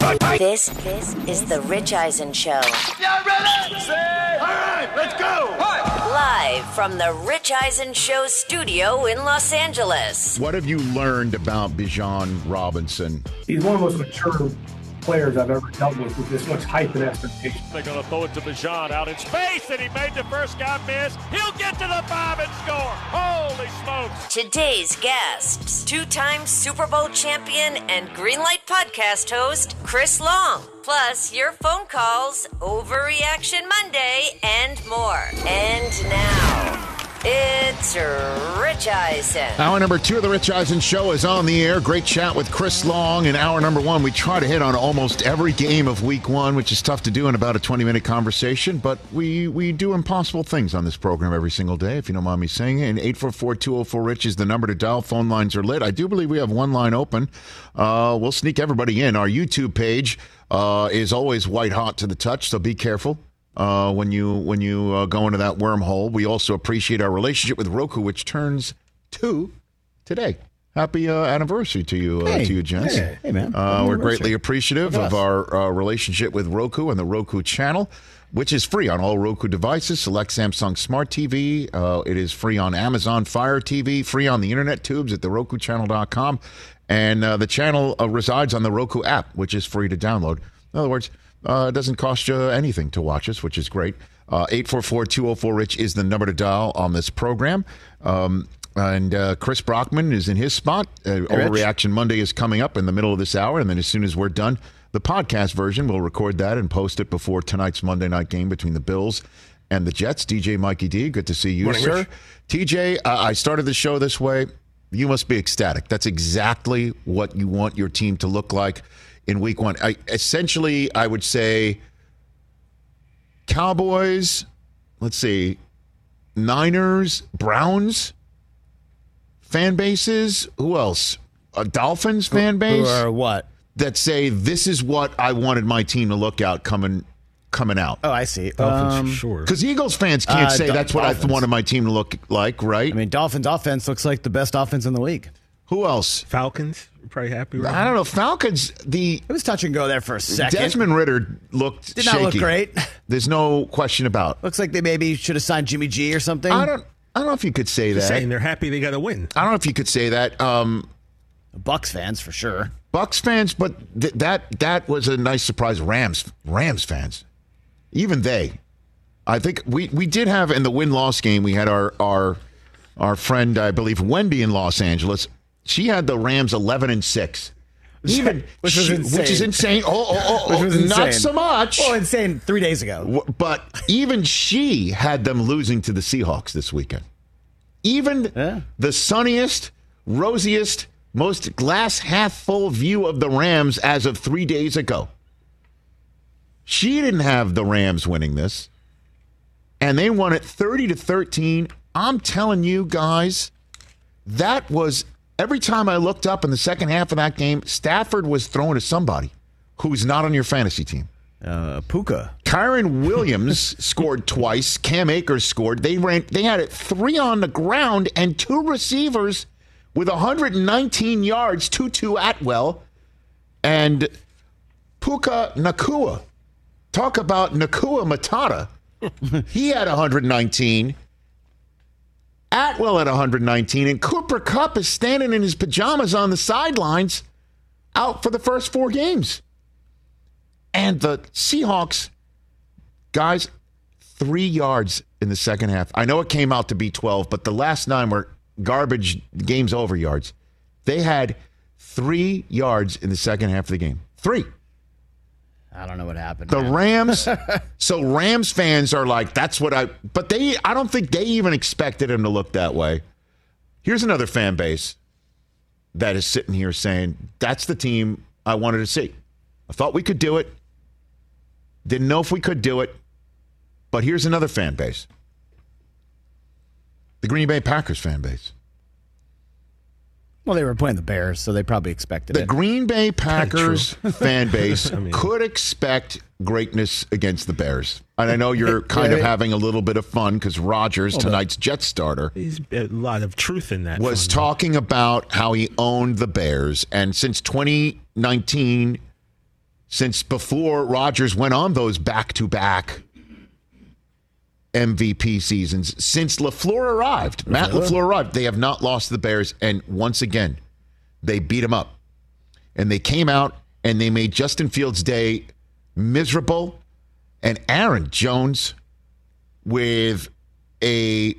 This is the Rich Eisen Show. Y'all ready? All right, let's go. Live from the Rich Eisen Show studio in Los Angeles. What have you learned about Bijan Robinson? He's one of the most mature players I've ever dealt with this much hype and expectation. They're going to throw it to Bijan out in space, and he made the first guy miss. He'll get to the 5 and score. Holy smokes. Today's guests, two-time Super Bowl champion and Greenlight podcast host, Chris Long. Plus, your phone calls, Overreaction Monday, and more. And now, it's Rich Eisen. Hour number 2 of the Rich Eisen Show is on the air. Great chat with Chris Long. In hour number 1, we try to hit on almost every game of week 1, which is tough to do in about a 20-minute conversation, but we do impossible things on this program every single day, if you don't mind me saying it. And 844-204-RICH is the number to dial. Phone lines are lit. I do believe we have one line open. We'll sneak everybody in. Our YouTube page is always white hot to the touch, so be careful. When you go into that wormhole. We also appreciate our relationship with Roku, which turns 2 today. Happy anniversary to you, gents. Hey, man. We're greatly appreciative of our relationship with Roku and the Roku channel, which is free on all Roku devices. Select Samsung Smart TV. It is free on Amazon Fire TV, free on the internet tubes at therokuchannel.com. And the channel resides on the Roku app, which is free to download. In other words, it doesn't cost you anything to watch us, which is great. 844-204-RICH is the number to dial on this program. And Chris Brockman is in his spot. Overreaction Monday is coming up in the middle of this hour. And then as soon as we're done, the podcast version, we'll record that and post it before tonight's Monday night game between the Bills and the Jets. DJ Mikey D, good to see you, Morning, sir. Rich. TJ, I started the show this way. You must be ecstatic. That's exactly what you want your team to look like in week 1. Essentially, I would say Cowboys, let's see, Niners, Browns, fan bases. Who else? A Dolphins fan base? Who are what? That say, this is what I wanted my team to look out coming out. Oh, I see. Dolphins, sure. Because Eagles fans can't say that's what Dolphins. I wanted my team to look like, right? I mean, Dolphins offense looks like the best offense in the league. Who else? Falcons, probably happy with I don't know. Falcons, It was touch and go there for a second. Desmond Ridder looked Did shaky. not look great. There's no question about. Looks like they maybe should have signed Jimmy G or something. I don't know if you could say that. saying they're happy they got to win. I don't know if you could say that. Bucks fans for sure. Bucks fans, but that was a nice surprise. Rams fans, even they. I think we did have in the win-loss game. We had our friend, I believe, Wendy in Los Angeles. She had the Rams 11-6. Which was insane. Which is insane. Which was insane. Not so much. Well, insane 3 days ago. But even she had them losing to the Seahawks this weekend. Even the sunniest, rosiest, most glass half full view of the Rams as of 3 days ago. She didn't have the Rams winning this. And they won it 30-13. I'm telling you guys, that was every time I looked up in the second half of that game, Stafford was throwing to somebody who's not on your fantasy team. Puka. Kyron Williams scored twice. Cam Akers scored. They had it 3 on the ground and 2 receivers with 119 yards, Tutu Atwell and Puka Nacua. Talk about Nakua Matata. He had 119. Atwell had 119. And Cooper Kupp is standing in his pajamas on the sidelines out for the first 4 games. And the Seahawks, guys, 3 yards in the second half. I know it came out to be 12, but the last 9 were garbage, game's over yards. They had 3 yards in the second half of the game. 3. I don't know what happened. The Rams. So Rams fans are like, that's what I don't think they even expected him to look that way. Here's another fan base that is sitting here saying, that's the team I wanted to see. I thought we could do it. Didn't know if we could do it. But here's another fan base. The Green Bay Packers fan base. Well, they were playing the Bears, so they probably expected The it. Green Bay Packers fan base could expect greatness against the Bears. And I know you're kind of having a little bit of fun because Rodgers, tonight's Jets starter, There's a lot of truth in that. was talking about how he owned the Bears. And since 2019, since before Rodgers went on those back-to-back MVP seasons. Since LaFleur arrived, Matt LaFleur arrived, they have not lost to the Bears. And once again, they beat them up. And they came out and they made Justin Fields' day miserable. And Aaron Jones with a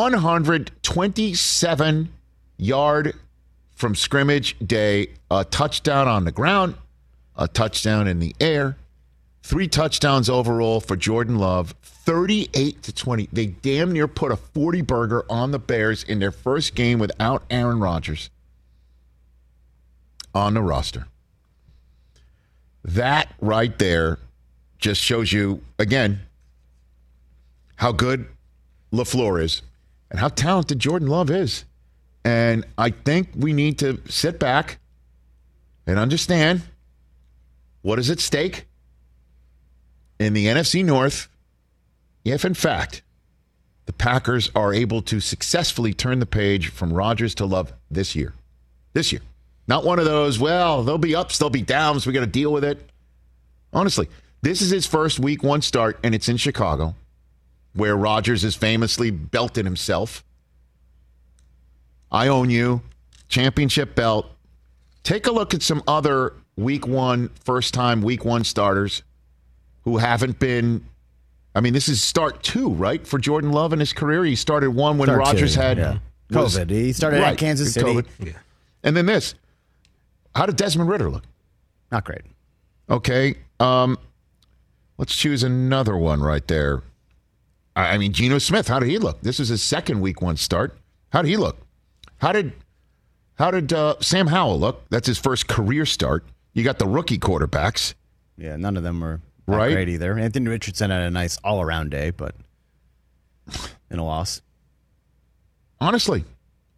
127-yard from scrimmage day, a touchdown on the ground, a touchdown in the air, 3 touchdowns overall for Jordan Love, 38-20. They damn near put a 40-burger on the Bears in their first game without Aaron Rodgers on the roster. That right there just shows you, again, how good LaFleur is and how talented Jordan Love is. And I think we need to sit back and understand what is at stake in the NFC North if, in fact, the Packers are able to successfully turn the page from Rodgers to Love this year. This year. Not one of those, well, there'll be ups, there'll be downs, we got to deal with it. Honestly, this is his first week 1 start, and it's in Chicago, where Rodgers has famously belted himself. I own you, championship belt. Take a look at some other week 1, first-time week 1 starters who haven't been, I mean, this is start 2, right, for Jordan Love in his career? He started 1 when Rodgers had COVID. He started at Kansas City. COVID. Yeah. And then this. How did Desmond Ridder look? Not great. Okay. Let's choose another one right there. I mean, Geno Smith, how did he look? This is his second week 1 start. How did he look? How did Sam Howell look? That's his first career start. You got the rookie quarterbacks. Yeah, none of them were great either. Anthony Richardson had a nice all-around day, but in a loss. Honestly.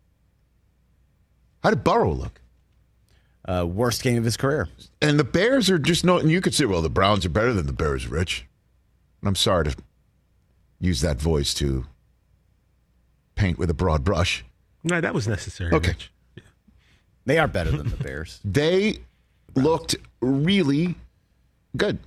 How did Burrow look? Worst game of his career. And the Bears are just and you could say, well, the Browns are better than the Bears, Rich. I'm sorry to use that voice to paint with a broad brush. No, that was necessary. Okay. Rich. Yeah. They are better than the Bears. They looked really good.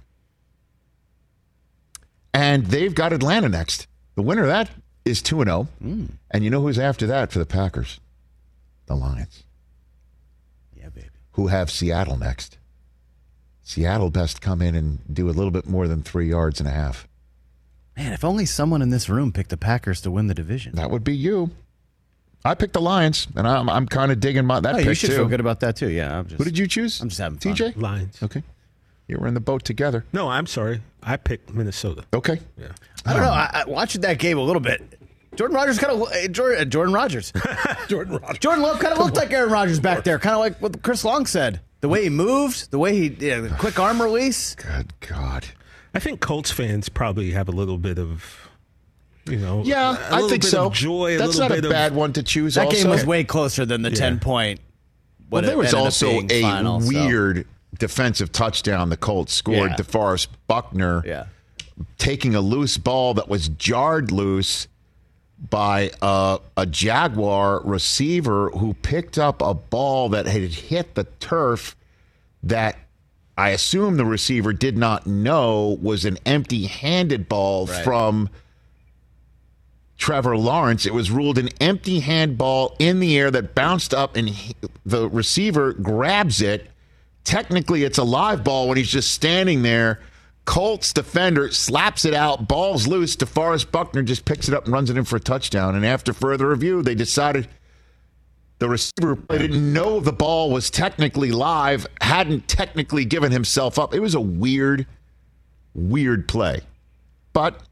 And they've got Atlanta next. The winner of that is 2-0. And you know who's after that for the Packers? The Lions. Yeah, baby. Who have Seattle next. Seattle best come in and do a little bit more than 3.5 yards. Man, if only someone in this room picked the Packers to win the division. That would be you. I picked the Lions, and I'm kind of digging that pick, too. You should feel good about that, too. Yeah. Who did you choose? I'm just having fun. TJ? Lions. Okay. You were in the boat together. No, I'm sorry. I picked Minnesota. Okay. Yeah. I don't know. I watched that game a little bit. Jordan Rodgers kind of Jordan Rodgers. Jordan Love kind of looked like Aaron Rodgers back there, kind of like what Chris Long said. The way he moved, the way the quick arm release. Good God. I think Colts fans probably have a little bit of, yeah, I think so. Joy. That's not a bad one to choose. That also. game was way closer than the 10-point. Well, there was also a weird defensive touchdown the Colts scored. DeForest Buckner taking a loose ball that was jarred loose by a Jaguar receiver who picked up a ball that had hit the turf that I assume the receiver did not know was an empty-handed ball from Trevor Lawrence. It was ruled an empty-hand ball in the air that bounced up, and the receiver grabs it. Technically, it's a live ball when he's just standing there. Colts defender slaps it out, ball's loose. DeForest Buckner just picks it up and runs it in for a touchdown. And after further review, they decided the receiver didn't know the ball was technically live, hadn't technically given himself up. It was a weird play. But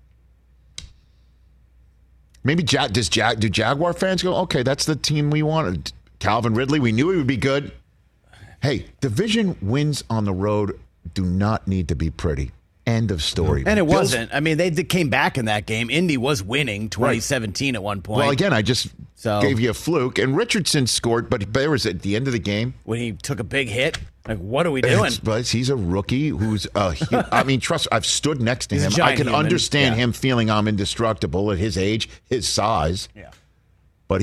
maybe do Jaguar fans go, okay, that's the team we wanted. Calvin Ridley, we knew he would be good. Hey, division wins on the road do not need to be pretty. End of story. And it wasn't. I mean, they came back in that game. Indy was winning 2017 at one point. Well, again, I just gave you a fluke. And Richardson scored, but there was at the end of the game. When he took a big hit. Like, what are we doing? But he's a rookie who's I mean, trust, I've stood next to him. I can understand him feeling I'm indestructible at his age, his size. Yeah. But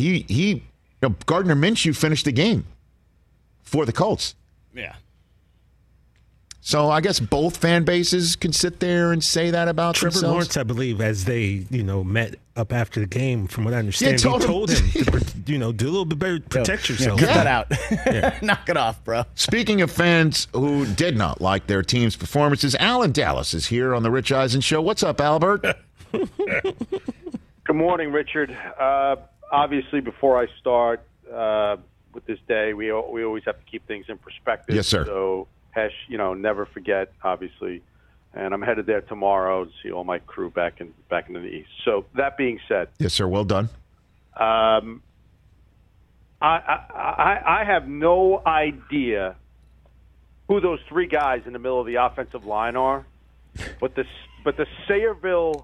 Gardner Minshew finished the game for the Colts. Yeah. So I guess both fan bases can sit there and say that about Trevor themselves. Lawrence, I believe, as they met up after the game, from what I understand, Yeah, he told him to do a little bit better, protect yourself. Cut that out. Knock it off, bro. Speaking of fans who did not like their team's performances, Alan Dallas is here on the Rich Eisen Show. What's up, Albert? Good morning, Richard. Obviously, before I start with this day, we always have to keep things in perspective. Yes, sir. So, never forget, obviously. And I'm headed there tomorrow to see all my crew back in the East. So that being said, Yes, sir. Well done. I have no idea who those three guys in the middle of the offensive line are, but the Sayreville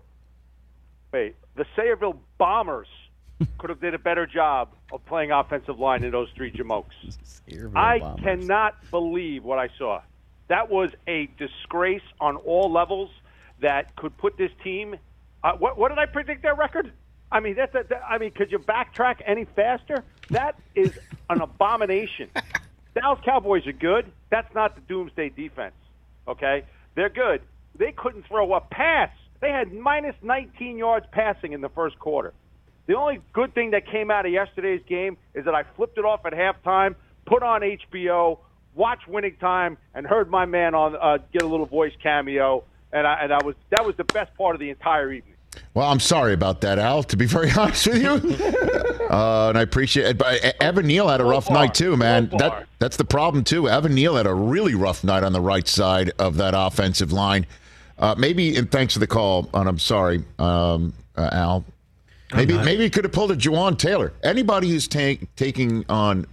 Bombers could have did a better job of playing offensive line than those three jamokes. I cannot believe what I saw. That was a disgrace on all levels that could put this team. What did I predict their record? I mean, could you backtrack any faster? That is an abomination. Dallas Cowboys are good. That's not the doomsday defense. Okay, they're good. They couldn't throw a pass. They had minus 19 yards passing in the first quarter. The only good thing that came out of yesterday's game is that I flipped it off at halftime, put on HBO, watched Winning Time, and heard my man on get a little voice cameo, and that was the best part of the entire evening. Well, I'm sorry about that, Al, to be very honest with you. And I appreciate it. But Evan Neal had a rough night, too, man. That's the problem, too. Evan Neal had a really rough night on the right side of that offensive line. Maybe, and thanks for the call, and I'm sorry, Al. Maybe he could have pulled a Juwan Taylor. Anybody who's taking on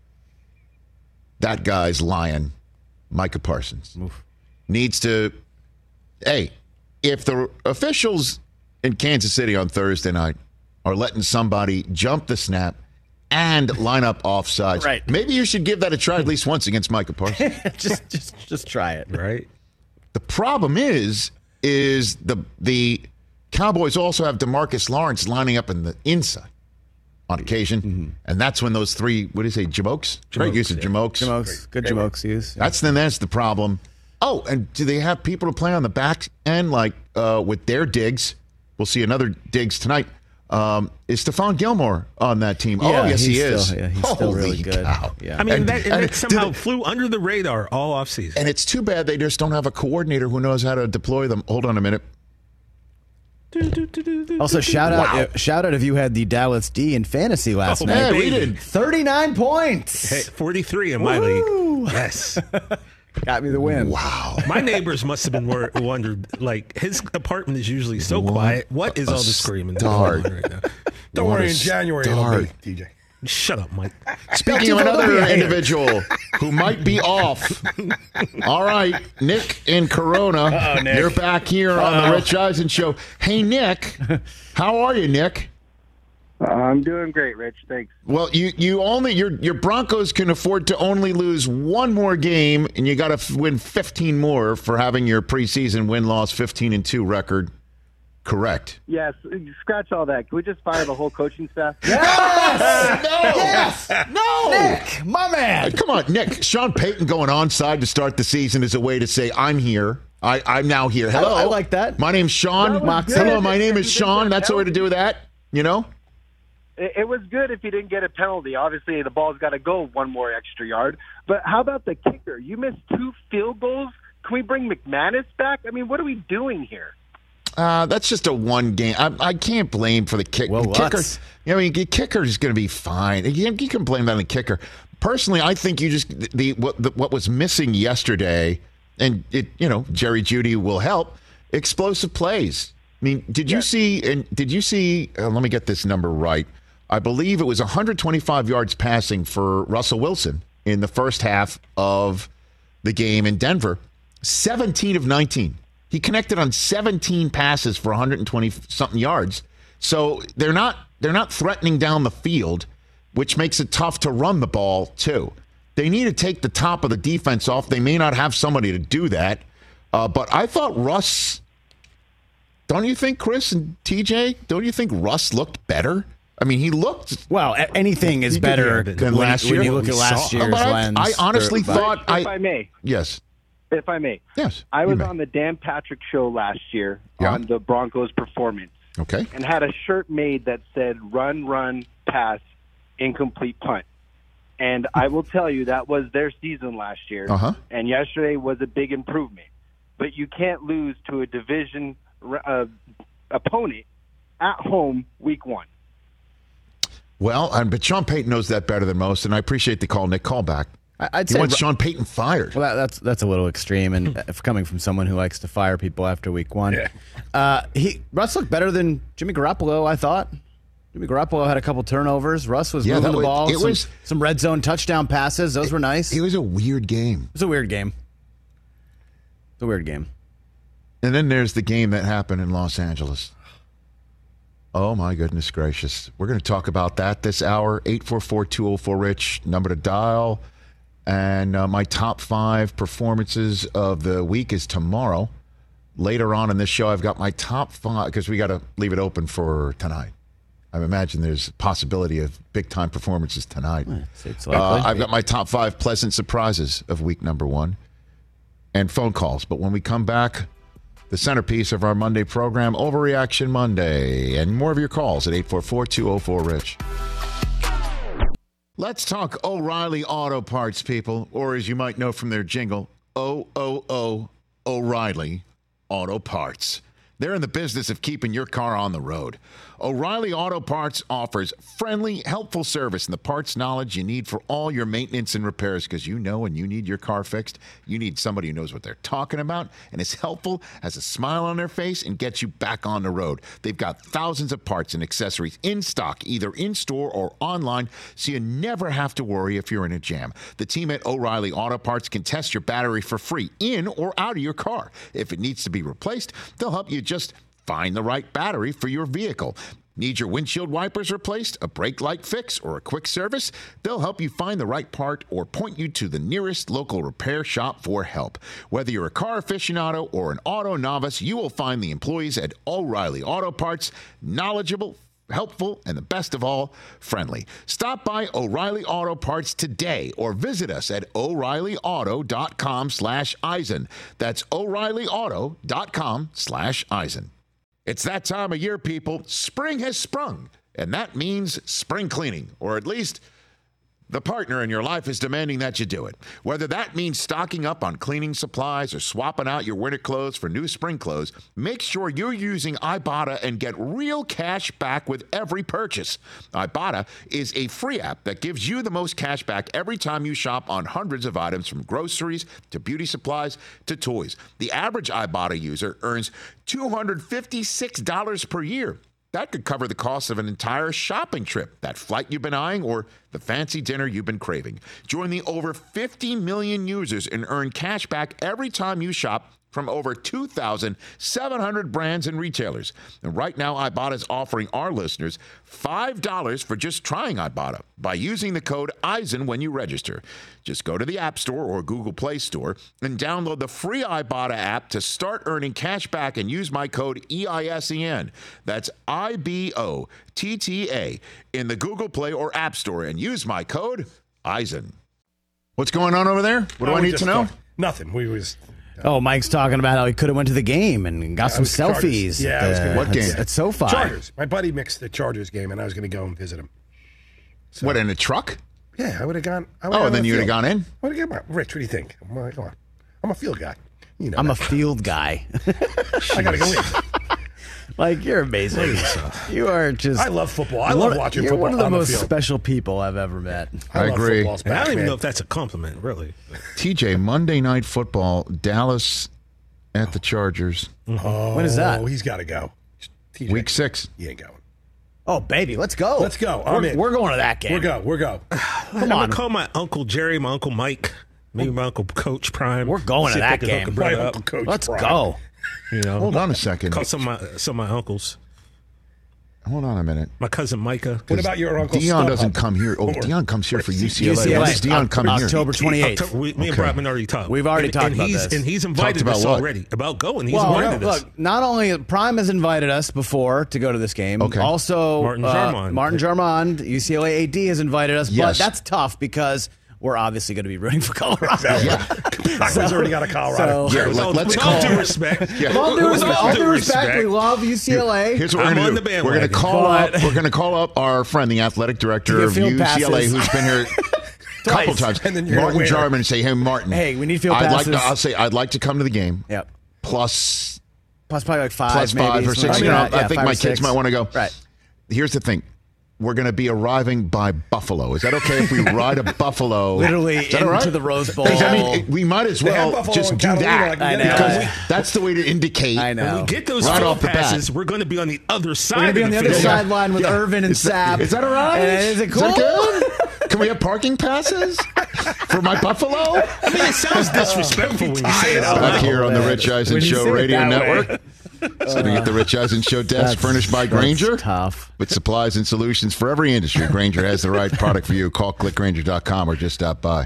that guy's lion, Micah Parsons, needs to, if the officials in Kansas City on Thursday night are letting somebody jump the snap and line up offsides, right, maybe you should give that a try at least once against Micah Parsons. just try it. Right. The problem is the Cowboys also have DeMarcus Lawrence lining up in the inside on occasion, and that's when those three, what do you say, jamokes? Great use of jamokes. Good jamokes use. Yeah. That's the problem. Oh, and do they have people to play on the back end, like with their Diggs? We'll see another Diggs tonight. Is Stephon Gilmore on that team? Yeah, yes, he is. He's still really good. Cow. Yeah. I mean, that somehow flew under the radar all offseason. And it's too bad they just don't have a coordinator who knows how to deploy them. Hold on a minute. Also, shout out if you had the Dallas D in fantasy last night. Yeah, we did. 39 points. Hey, 43 in my league. Yes. Got me the win. Wow. My neighbors must have been wondered, like, his apartment is usually so quiet. What is all the screaming going on right now? Don't worry, in January it'll be, TJ. Shut up, Mike. Speaking of another individual who might be off. All right, Nick in Corona. Nick. You're back here on the Rich Eisen Show. Hey, Nick. How are you, Nick? I'm doing great, Rich. Thanks. Well, your Broncos can afford to only lose one more game, and you got to win 15 more for having your preseason win-loss 15-2 record correct. Yes. Scratch all that. Can we just fire the whole coaching staff? Yes! No! Yes! No! Nick, my man. Come on, Nick. Sean Payton going onside to start the season is a way to say, I'm here. I'm now here. Hello. I like that. My name's Sean. Hello, my name is Sean. That's the way to do that, you know? It was good if you didn't get a penalty. Obviously, the ball's got to go one more extra yard. But how about the kicker? You missed 2 field goals. Can we bring McManus back? I mean, what are we doing here? That's just a one game. I can't blame for the kick. Well, kicker. The kicker is going to be fine. You can blame that on the kicker. Personally, I think you just what was missing yesterday, and Jerry Jeudy will help. Explosive plays. I mean, did you see? Let me get this number right. I believe it was 125 yards passing for Russell Wilson in the first half of the game in Denver. 17 of 19. He connected on 17 passes for 120-something yards. So they're not threatening down the field, which makes it tough to run the ball, too. They need to take the top of the defense off. They may not have somebody to do that. But I thought Russ, don't you think, Chris and TJ, don't you think Russ looked better? I mean, he looked... Well, anything is better than last year. When you look at last year's lens. I honestly thought... If I may. Yes. if I may. Yes. I was on the Dan Patrick show last year on the Broncos performance. Okay. And had a shirt made that said run, run, pass, incomplete punt. And I will tell you that was their season last year. And yesterday was a big improvement. But you can't lose to a division opponent at home week 1. Well, but Sean Payton knows that better than most, and I appreciate the call, Nick. Call back. He wants Sean Payton fired. Well, that's a little extreme, and coming from someone who likes to fire people after week 1. Russ looked better than Jimmy Garoppolo, I thought. Jimmy Garoppolo had a couple turnovers. Russ was moving the ball. Some red zone touchdown passes. Those were nice. It was a weird game. It was a weird game. And then there's the game that happened in Los Angeles. Oh, my goodness gracious. We're going to talk about that this hour. 844-204-RICH, number to dial. And my top 5 performances of the week is tomorrow. Later on in this show, I've got my top 5, because we got to leave it open for tonight. I imagine there's a possibility of big-time performances tonight. It's likely. I've got my top 5 pleasant surprises of week number 1 and phone calls. But when we come back, the centerpiece of our Monday program, Overreaction Monday, and more of your calls at 844-204-RICH. Let's talk O'Reilly Auto Parts, people, or as you might know from their jingle, O'Reilly Auto Parts. They're in the business of keeping your car on the road. O'Reilly Auto Parts offers friendly, helpful service and the parts knowledge you need for all your maintenance and repairs, because you know when you need your car fixed, you need somebody who knows what they're talking about and is helpful, has a smile on their face, and gets you back on the road. They've got thousands of parts and accessories in stock, either in-store or online, so you never have to worry if you're in a jam. The team at O'Reilly Auto Parts can test your battery for free in or out of your car. If it needs to be replaced, they'll help you just find the right battery for your vehicle. Need your windshield wipers replaced, a brake light fix, or a quick service? They'll help you find the right part or point you to the nearest local repair shop for help. Whether you're a car aficionado or an auto novice, you will find the employees at O'Reilly Auto Parts knowledgeable, helpful, and the best of all, friendly. Stop by O'Reilly Auto Parts today or visit us at O'ReillyAuto.com/Eisen. That's O'ReillyAuto.com/Eisen. It's that time of year, people. Spring has sprung, and that means spring cleaning, or at least the partner in your life is demanding that you do it. Whether that means stocking up on cleaning supplies or swapping out your winter clothes for new spring clothes, make sure you're using Ibotta and get real cash back with every purchase. Ibotta is a free app that gives you the most cash back every time you shop on hundreds of items, from groceries to beauty supplies to toys. The average Ibotta user earns $256 per year. That could cover the cost of an entire shopping trip, that flight you've been eyeing, or the fancy dinner you've been craving. Join the over 50 million users and earn cash back every time you shop from over 2,700 brands and retailers. And right now, Ibotta is offering our listeners $5 for just trying Ibotta by using the code Eisen when you register. Just go to the App Store or Google Play Store and download the free Ibotta app to start earning cash back and use my code EISEN. That's IBOTTA in the Google Play or App Store and use my code Eisen. What's going on over there? What do I need to know? Nothing. We was... Oh, Mike's talking about how he could have went to the game and got some selfies. What game? At SoFi. Chargers. My buddy mixed the Chargers game, and I was going to go and visit him. So, what, in a truck? Yeah, I would have gone. And then you would have gone in? Rich, what do you think? Come on. I'm a field guy. You know I'm a field guy. I got to go in. Like, you're amazing. You are just... I love football. I love watching football. You're one of the most field. special people I've ever met. I agree. I don't even know if that's a compliment, really. TJ, Monday Night Football, Dallas at the Chargers. Oh, when is that? He's got to go. TJ, Week 6. He ain't going. Oh, baby, let's go. Let's go. We're going to that game. We're go. I'm going to call my Uncle Jerry, my Uncle Mike, maybe my Uncle Coach Prime. We're going to that game. My Uncle Coach Let's Prime. go. You know, hold on a second. Call some of my uncles. Hold on a minute. My cousin Micah. What about your uncle? Dion doesn't come here. Oh, Dion comes here for UCLA. When does Dion come here? October 28th. Me and Bradman already talked. We've already talked about this. And he's invited us already. About going. He's invited us. Look, not only Prime has invited us before to go to this game. Okay. Also, Martin Jarmond, UCLA AD has invited us. Yes. But that's tough because we're obviously going to be rooting for Colorado. He's already got a Colorado. Let's with call. all due respect. With all due respect, we love UCLA. Here's what we're going to do. We're going to call up our friend, the athletic director of UCLA, who's been here a couple times, And then you're Martin Jarman, and say, "Hey, Martin, we need field passes." I'd like to come to the game. Yep. Plus probably like five, plus maybe, 5 or 6. like that. I think my kids 6. might want to go. Right. Here's the thing. We're going to be arriving by Buffalo. Is that okay if we ride a Buffalo? Literally into right? the Rose Bowl. I mean, we might as well just do that. I know. Because that's the way to indicate. I know. When we get those Right field off the bat. passes, we're going to be on the other side. We're going to be on the other sideline with Irvin and Sapp. Is that all right? Is it cool? Is that good? Can we have parking passes for my Buffalo? I mean, it sounds disrespectful when you say it out Back loud. here on the Rich Eisen When you Show say it Radio that Network. way. Sitting at the Rich Eisen Show desk, furnished by Grainger. That's tough. With supplies and solutions for every industry, Grainger has the right product for you. Call clickgrainger.com or just stop by.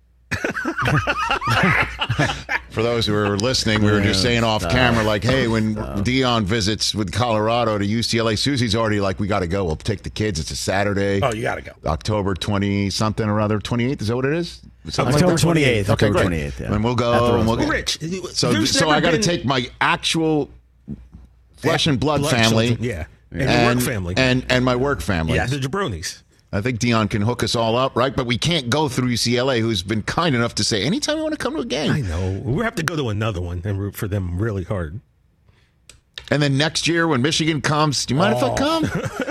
For those who are listening, we were just saying off camera, like, hey, when Dion visits with Colorado to UCLA, Susie's already like, we got to go. We'll take the kids. It's a Saturday. Oh, you got to go. October 20-something or other. 28th, is that what it is? Something October like that? 28th. Okay, October great. 28th, yeah. And we'll go. And we'll go. Rich, So there's I never got to been- take my actual flesh and blood family. children, yeah. And your work family. And my work family. Yeah, the jabronis. I think Dion can hook us all up, right? But we can't go through UCLA, who's been kind enough to say, anytime you want to come to a game. I know. We have to go to another one and root for them really hard. And then next year when Michigan comes, do you mind if I come?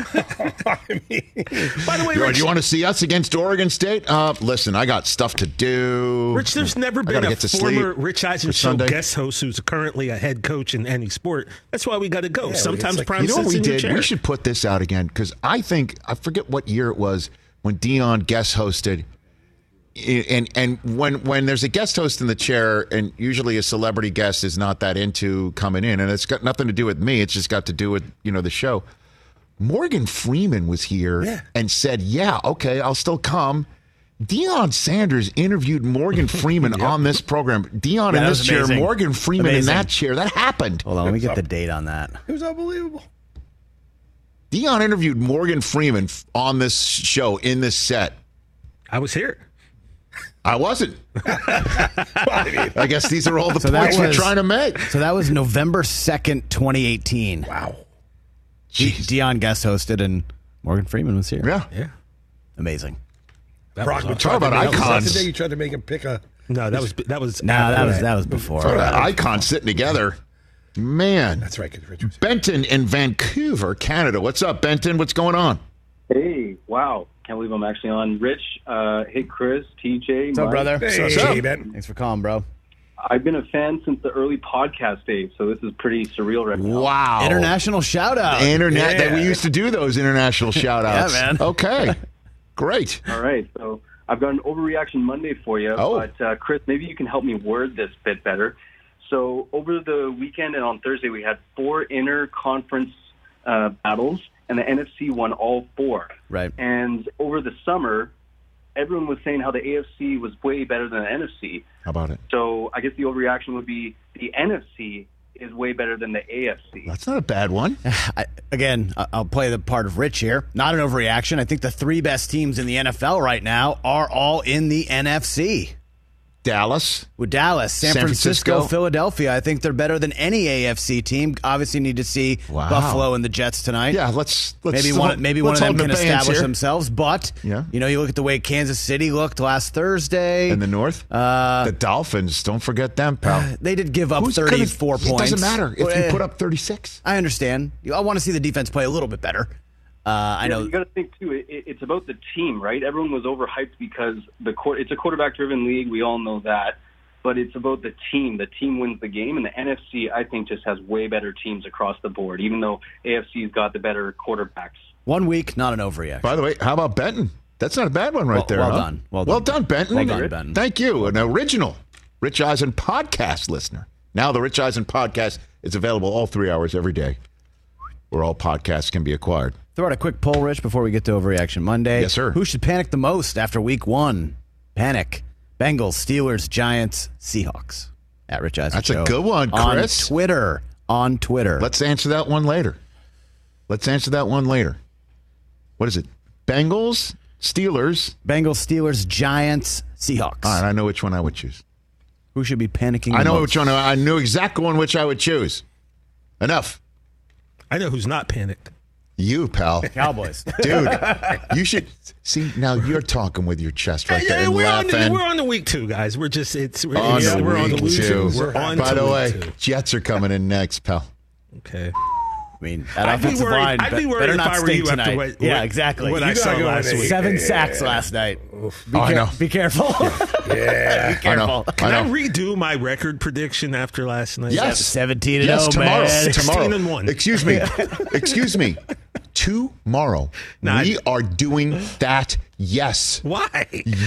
By the way, Do Rich, you want to see us against Oregon State? Listen, I got stuff to do. Rich, there's never I been gotta a get to former sleep Rich Eisen for Show Sunday. guest host who's currently a head coach in any sport. That's why we got to go. Yeah, Sometimes it's like- Prime You know what sits we in your did? chair. We should put this out again because I forget what year it was when Dion guest hosted. And when there's a guest host in the chair, and usually a celebrity guest is not that into coming in, and it's got nothing to do with me. It's just got to do with the show. Morgan Freeman was here and said, "Yeah, okay, I'll still come." Deion Sanders interviewed Morgan Freeman on this program. Dion in that this was chair, amazing. Morgan Freeman in Amazing. that chair. That happened. Hold on, let me get the date on that. It was unbelievable. Dion interviewed Morgan Freeman on this show in this set. I was here. I wasn't. I guess these are all the So that points we're was- trying to make. So that was November 2nd, 2018. Wow. Dion guest hosted and Morgan Freeman was here. Yeah. Yeah. Amazing. Brockman Talk about That was icons. the day you tried to make him pick a. No, that was No, that was before. Icons sitting together. Man. That's right, because Richard. Benton in Vancouver, Canada. What's up, Benton? What's going on? Hey, wow. Can't believe I'm actually on. Rich, hey, Chris, TJ. What's up, Mike. brother? Hey, Ben. Thanks for calling, bro. I've been a fan since the early podcast days, so this is pretty surreal right now. Wow. International shout out. Internet. That we used to do those international shout outs. Yeah, man. Okay. Great. All right, so I've got an overreaction Monday for you, but Chris, maybe you can help me word this bit better. So over the weekend and on Thursday, we had 4 inter-conference battles, and the NFC won all 4. Right. And over the summer, everyone was saying how the AFC was way better than the NFC. How about it? So I guess the overreaction would be the NFC is way better than the AFC. That's not a bad one. I'll play the part of Rich here. Not an overreaction. I think the 3 best teams in the NFL right now are all in the NFC. Dallas. With Dallas, San Francisco, Philadelphia. I think they're better than any AFC team. Obviously need to see Buffalo and the Jets tonight. Yeah, let's maybe one of them can establish themselves. But you look at the way Kansas City looked last Thursday. In the North? The Dolphins. Don't forget them, pal. They did give up 34 points. It doesn't matter if you put up 36. I understand. I want to see the defense play a little bit better. I know. You got to think too. It's about the team, right? Everyone was overhyped because it's a quarterback-driven league. We all know that, but it's about the team. The team wins the game, and the NFC, I think, just has way better teams across the board. Even though AFC's got the better quarterbacks. 1 week, not an overreaction. By the way, how about Benton? That's not a bad one right there. Well huh? done. Well done, Benton. Well done, Benton. Thank you. An original Rich Eisen podcast listener. Now the Rich Eisen podcast is available all 3 hours every day, where all podcasts can be acquired. Throw out a quick poll, Rich, before we get to Overreaction Monday. Yes, sir. Who should panic the most after week 1? Panic. Bengals, Steelers, Giants, Seahawks. At Rich Eisen That's Show. a good one, Chris. On Twitter. Let's answer that one later. What is it? Bengals, Steelers. Bengals, Steelers, Giants, Seahawks. All right, I know which one I would choose. Who should be panicking? I know which one. I knew exactly one which I would choose. Enough. I know who's not panicked. You, pal. Cowboys. Dude, you should see now. You're talking with your chest right there and we're laughing. On the week 2, guys. We're just we're on the week 2. We're on. By the way, 2. Jets are coming in next, pal. Okay. I mean, that offensive line better not stink tonight. Exactly. What I saw last week. 7 sacks last night. I know. Be careful. Yeah. Be careful. Can I redo my record prediction after last night? Yes. 17-0, yes, tomorrow. man. 16-1. Excuse me. Tomorrow. We are doing that. Yes. Why?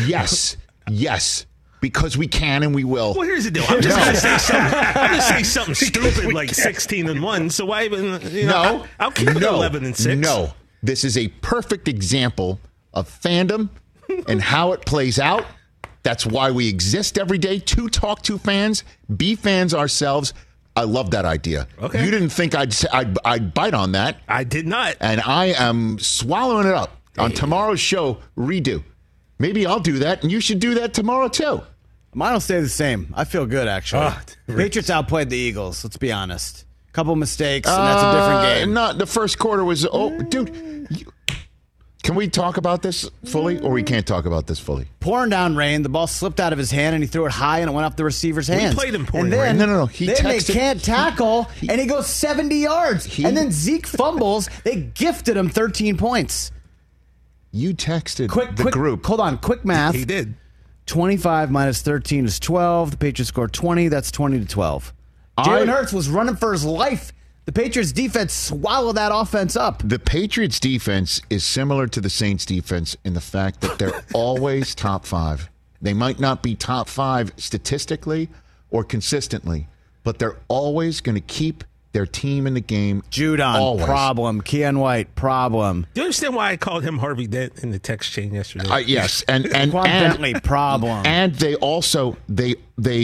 Yes. Because we can and we will. Well, here's the deal. I'm just going to say something. I'm going to say something stupid like 16-1. So why even? I'll keep it 11-6. No, this is a perfect example of fandom and how it plays out. That's why we exist every day to talk to fans, be fans ourselves. I love that idea. Okay. You didn't think I'd bite on that. I did not. And I am swallowing it up. On tomorrow's show, redo. Maybe I'll do that, and you should do that tomorrow too. Mine will stay the same. I feel good, actually. Patriots outplayed the Eagles, let's be honest. Couple mistakes, and that's a different game. Not the first quarter was... Oh, dude, can we talk about this fully, or we can't talk about this fully? Pouring down rain, the ball slipped out of his hand, and he threw it high, and it went off the receiver's hands. We played him pouring rain. No. Then they can't tackle, and he goes 70 yards. And then Zeke fumbles. They gifted him 13 points. You texted the group. Hold on, quick math. He did. 25 minus 13 is 12. The Patriots scored 20. That's 20-12. Jalen Hurts was running for his life. The Patriots defense swallowed that offense up. The Patriots defense is similar to the Saints defense in the fact that they're always top 5. They might not be top 5 statistically or consistently, but they're always going to keep their team in the game. Judon, always. Problem. Keon White, problem. Do you understand why I called him Harvey Dent in the text chain yesterday? Yes, and Bentley, problem. And they also they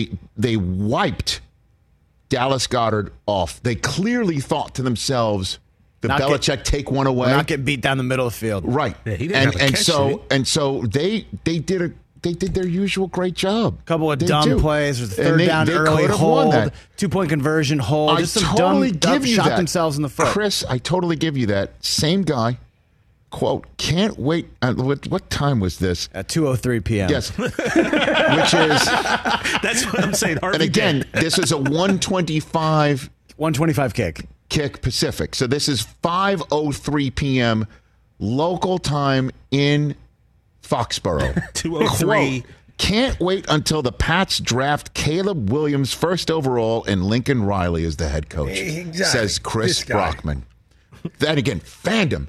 wiped Dallas Goedert off. They clearly thought to themselves, Belichick take one away. Not get beat down the middle of the field. Right. Yeah, he didn't have a catch, so they did their usual great job. Couple of dumb plays. There's a third down early hold, 2-point conversion hold. Just some dumb shot themselves in the foot. Chris, I totally give you that. Same guy. Quote, can't wait. What time was this? At 2:03 p.m. Yes. Which is... That's what I'm saying. Harvey and again, this is a 125 kick Pacific. So this is 5:03 p.m. local time in Foxborough. 2:03. Can't wait until the Pats draft Caleb Williams first overall and Lincoln Riley as the head coach, says Chris Brockman. Then again, fandom.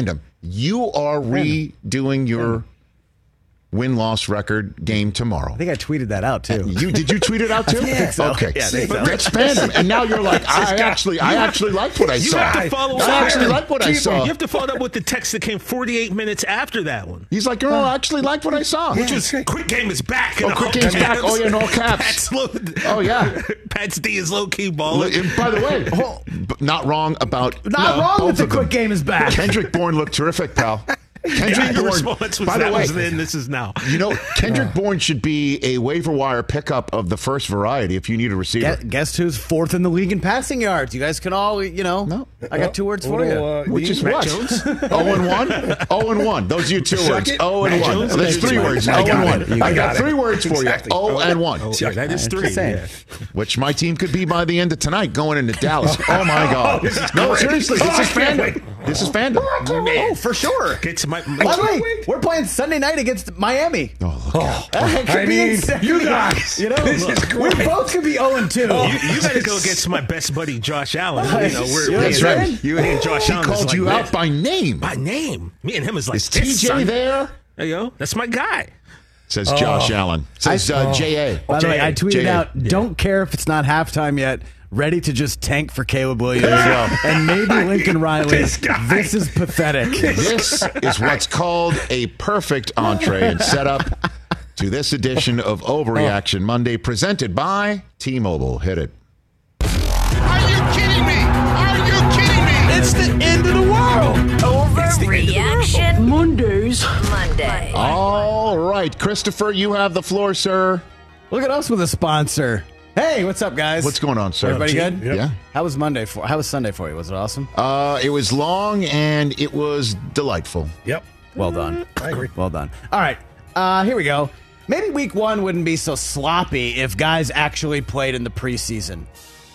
You are redoing your win-loss record game tomorrow. I think I tweeted that out too. Did you tweet it out too? I think so. Okay, Yeah, that's fandom. And now you're like, I actually liked what I saw. Have to follow I actually liked what I saw. You have to follow up with the text that came 48 minutes after that one. He's like, I actually liked what I saw. Which was, quick game is back. Quick game's back. Oh, yeah, in all caps. Oh, yeah. Pat's D is low-key balling. By the way, not wrong about... Not wrong with the quick game is back. Kendrick Bourne looked terrific, pal. Kendrick Bourne. Response was, by the way, was then, this is now. You know, Kendrick Bourne should be a waiver wire pickup of the first variety if you need a receiver. Guess who's 4th in the league in passing yards? You guys can all, No. I got 2 words for you. Which is what? 0-1? 0-1. Those are your 2 words. 0-1. That's 3 words. 0-1. I got 3 words for you. 0-1. Yeah, that is 3. Yeah. Which my team could be by the end of tonight going into Dallas. Oh, my God. No, seriously. This is fandom. This is fandom. Oh, for sure. By the way, we're playing Sunday night against Miami. I mean, you guys. This is great. We both could be 0-2. You got to go against my best buddy Josh Allen. That's right. You and Josh Allen. He called you out by name. By name. Me and him is like. Is TJ there? There you go. That's my guy. Says Josh Allen. Says J.A. By the way, I tweeted out, don't care if it's not halftime yet. Ready to just tank for Caleb Williams and maybe Lincoln Riley. This is pathetic. This is what's called a perfect entree and setup to this edition of Overreaction Monday, presented by T-Mobile. Hit it. Are you kidding me? Are you kidding me? It's the end of the world. Overreaction Monday. right, Christopher, you have the floor, sir. Look at us with a sponsor. Hey, what's up, guys? What's going on, sir? Everybody good? Yep. Yeah. How was Sunday for you? Was it awesome? It was long and it was delightful. Yep. Well done. I agree. Well done. All right, here we go. Maybe week 1 wouldn't be so sloppy if guys actually played in the preseason.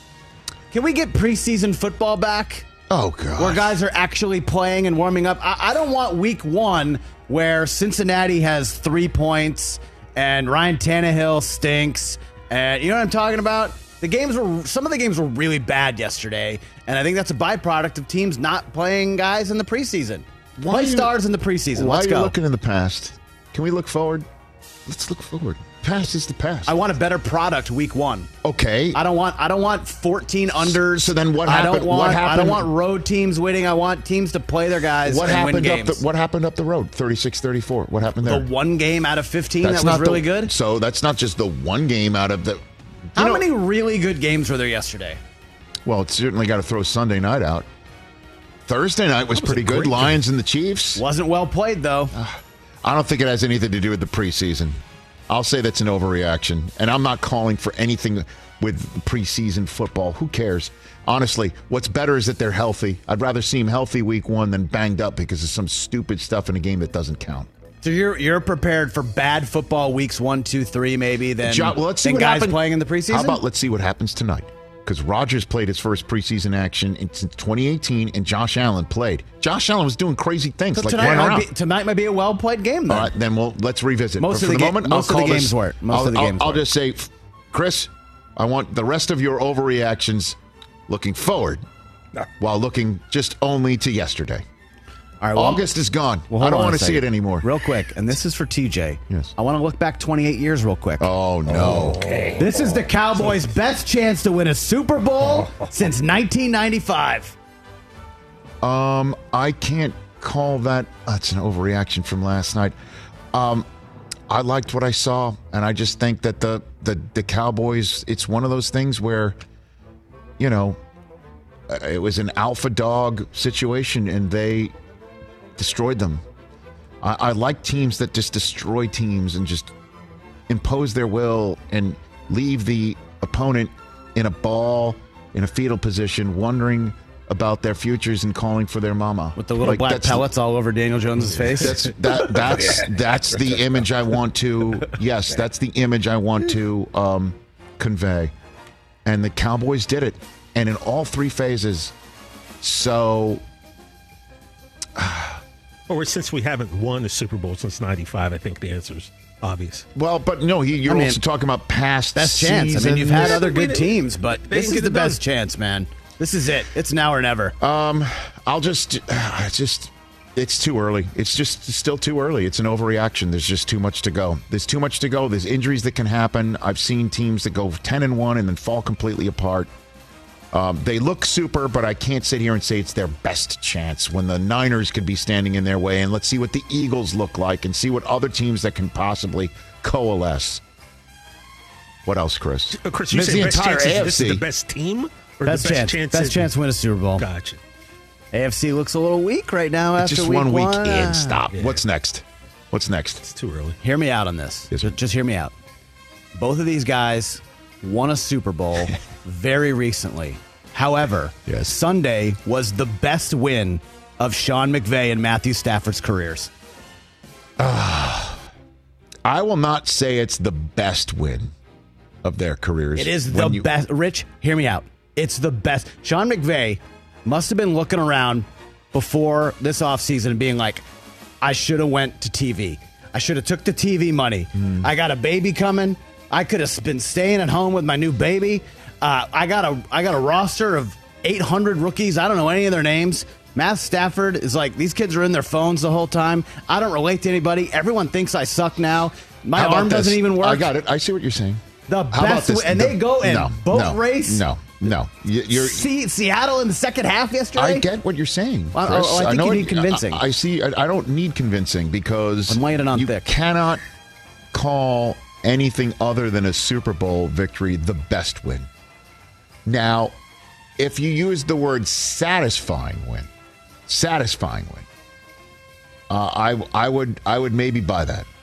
Can we get preseason football back? Oh, God. Where guys are actually playing and warming up. I don't want week 1 where Cincinnati has 3 points and Ryan Tannehill stinks. And you know what I'm talking about? Some of the games were really bad yesterday, and I think that's a byproduct of teams not playing guys in the preseason. Play stars in the preseason. Why Let's are you go. looking in the past? Can we look forward? Let's look forward. Past is the past. I want a better product week 1. Okay. I don't want 14 unders. So then what happened? I don't want road teams winning. I want teams to play their guys and win games. What happened up the road? 36-34. What happened there? The one game out of 15 that was really good? So that's not just the one game out of the... How many really good games were there yesterday? Well, it's certainly got to throw Sunday night out. Thursday night was pretty good. Lions and the Chiefs. Wasn't well played, though. I don't think it has anything to do with the preseason. I'll say that's an overreaction. And I'm not calling for anything with preseason football. Who cares? Honestly, what's better is that they're healthy. I'd rather see them healthy week 1 than banged up because of some stupid stuff in a game that doesn't count. So you're prepared for bad football weeks 1, 2, 3 maybe than let's see what guys happened. Playing in the preseason? How about let's see what happens tonight? Because Rodgers played his first preseason action since 2018, and Josh Allen played. Josh Allen was doing crazy things, So like tonight running around. tonight might be a well-played game, then. All right, then let's revisit. Most But of for the moment, most I'll of the call games this- were. Most of the games I'll were. just say, Chris, I want the rest of your overreactions looking forward while looking just only to yesterday. All right, well, August is gone. Well, I hold don't on want a to see it second. anymore. Real quick, and this is for TJ. Yes. I want to look back 28 years real quick. Oh, no. Okay. This is the Cowboys' best chance to win a Super Bowl since 1995. I can't call that. That's an overreaction from last night. I liked what I saw, and I just think that the Cowboys, it's one of those things where, you know, it was an alpha dog situation, and they destroyed them. I like teams that just destroy teams and just impose their will and leave the opponent in a fetal position, wondering about their futures and calling for their mama With the little black pellets all over Daniel Jones's face. That's the image I want to. Yes, that's the image I want to convey. And the Cowboys did it, and in all 3 phases. So, or since we haven't won a Super Bowl since '95, I think the answer's obvious. well, but no, you're also talking about past Best chance. I mean, you've had other good teams, but They this didn't is get the it done. best chance, man. This is it. It's now or never. It's too early. It's still too early. It's an overreaction. There's just too much to go. There's injuries that can happen. I've seen teams that go 10-1 and then fall completely apart. They look super, but I can't sit here and say it's their best chance when the Niners could be standing in their way. And let's see what the Eagles look like and see what other teams that can possibly coalesce. What else, Chris? Chris, you This is say the best entire chances. This is AFC. the best team, or Best the best chance? Best chance to win a Super Bowl. Gotcha. AFC looks a little weak right now after Just week 1 week one. in. Stop. Yeah. What's next? It's too early. Hear me out on this. Yes, sir. Just hear me out. Both of these guys won a Super Bowl very recently. However, Yes. Sunday was the best win of Sean McVay and Matthew Stafford's careers. I will not say it's the best win of their careers. It is the best. Rich, hear me out. It's the best. Sean McVay must have been looking around before this offseason and being like, I should have went to TV. I should have took the TV money. I got a baby coming. I could have been staying at home with my new baby. I got a roster of 800 rookies. I don't know any of their names. Matt Stafford is like, these kids are in their phones the whole time. I don't relate to anybody. Everyone thinks I suck now. My How about arm doesn't this? even work. I got it. I see what you're saying. The How about best, this? and they go and boat race. No. You're. See Seattle in the second half yesterday. I get what you're saying. Well, Chris. I think know you what- need convincing. I see. I don't need convincing because I'm laying it on you thick. cannot call anything other than a Super Bowl victory the best win. Now, if you use the word satisfying win, I would maybe buy that.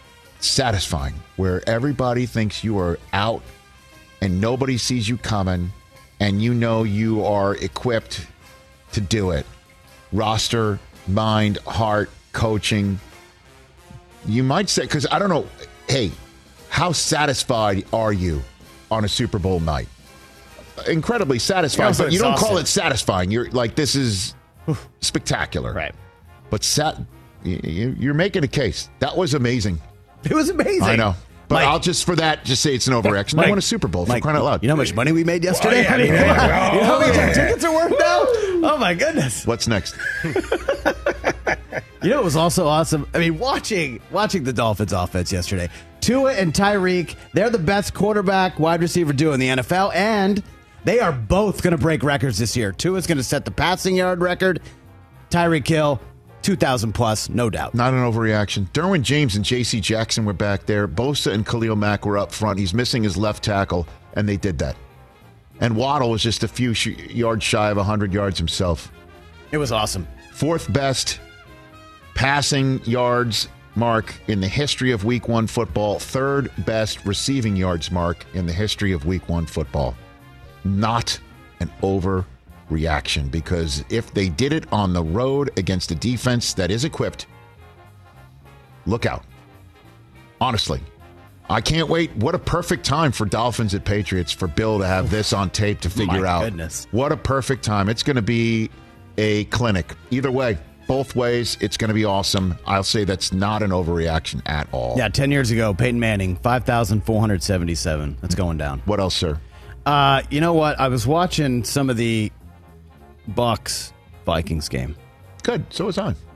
satisfying, where everybody thinks you are out and nobody sees you coming, and you know you are equipped to do it. Roster, mind, heart, coaching. You might say, because I don't know, hey, how satisfied are you on a Super Bowl night? Incredibly satisfied, but you don't call it satisfying. You're like, this is spectacular. Right. But you're making a case. That was amazing. It was amazing. I know. But Mike, I'll just say it's an overreaction. I won a Super Bowl for crying out loud. You know how much money we made yesterday? Well, yeah, you know how much our tickets are worth now? Oh, my goodness. What's next? You know it was also awesome? I mean, watching the Dolphins offense yesterday. Tua and Tyreek, they're the best quarterback, wide receiver duo in the NFL, and they are both going to break records this year. Tua's going to set the passing yard record. Tyreek Hill, 2,000 plus, no doubt. Not an overreaction. Derwin James and J.C. Jackson were back there. Bosa and Khalil Mack were up front. He's missing his left tackle, and they did that. And Waddle was just a few yards shy of 100 yards himself. It was awesome. Fourth best passing yards mark in the history of Week 1 football. Third best receiving yards mark in the history of Week 1 football. Not an overreaction, because if they did it on the road against a defense that is equipped, look out. Honestly, I can't wait. What a perfect time for Dolphins at Patriots for Bill to have this on tape to figure out. Goodness. What a perfect time. It's going to be a clinic. Either way, both ways, it's going to be awesome. I'll say that's not an overreaction at all. Yeah, 10 years ago, Peyton Manning, 5,477. That's going down. What else, sir? You know what? I was watching some of the Bucs-Vikings game. Good. So was I.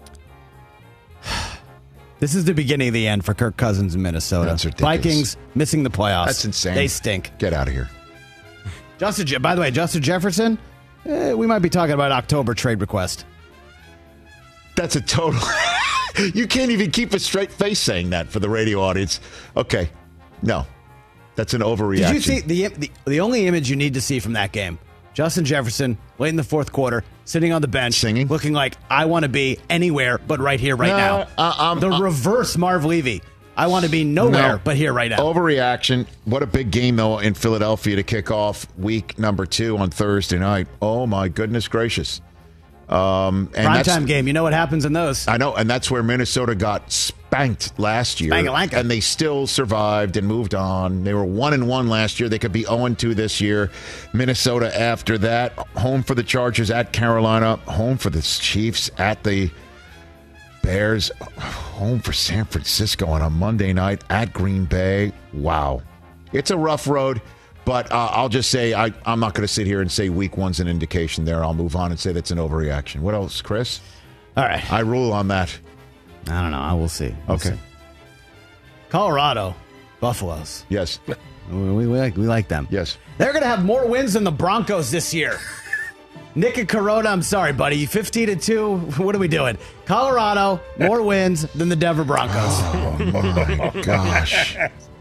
This is the beginning of the end for Kirk Cousins in Minnesota. That's ridiculous. Vikings missing the playoffs. That's insane. They stink. Get out of here. By the way, Justin Jefferson, we might be talking about October trade request. That's a total... You can't even keep a straight face saying that for the radio audience. Okay. No. That's an overreaction. Did you see the only image you need to see from that game? Justin Jefferson, late in the fourth quarter, sitting on the bench, singing, looking like, I want to be anywhere but right here, right now. The reverse Marv Levy. I want to be nowhere but here right now. Overreaction. What a big game, though, in Philadelphia to kick off week number 2 on Thursday night. Oh, my goodness gracious. Primetime game. You know what happens in those. I know, and that's where Minnesota got spanked last year. Spangalanka. And they still survived and moved on. They were 1-1 last year. They could be 0-2 this year. Minnesota after that. Home for the Chargers at Carolina. Home for the Chiefs at the Bears. Home for San Francisco on a Monday night at Green Bay. Wow. It's a rough road. But I'll just say I'm not going to sit here and say week 1's an indication there. I'll move on and say that's an overreaction. What else, Chris? All right. I rule on that. I don't know. I will see. Okay. See. Colorado, Buffaloes. Yes. We like them. Yes. They're going to have more wins than the Broncos this year. Nick and Corona, I'm sorry, buddy. 15-2. What are we doing? Colorado, more wins than the Denver Broncos. Oh, my gosh.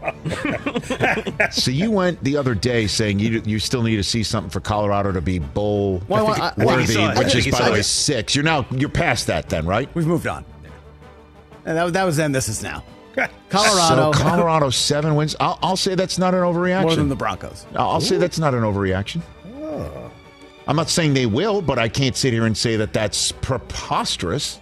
So you went the other day saying you still need to see something for Colorado to be bowl worthy, which is, by the way, 6. You're past that then, right? We've moved on. And that was then. This is now. Colorado. So Colorado 7 wins. I'll say that's not an overreaction. More than the Broncos. I'll say that's not an overreaction. Oh. I'm not saying they will, but I can't sit here and say that that's preposterous.